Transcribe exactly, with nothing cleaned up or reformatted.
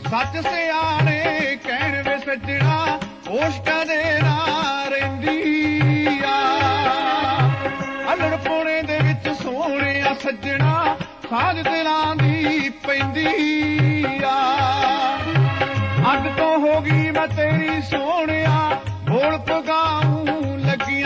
सच सियाणे कहण वे सजना होश कदे ना रहिंदी आ अल्लड़ पौने दे विच सोहणिया सजना साझ दिलां दी पैंदी आ अग तो हो गई मैं तेरी सो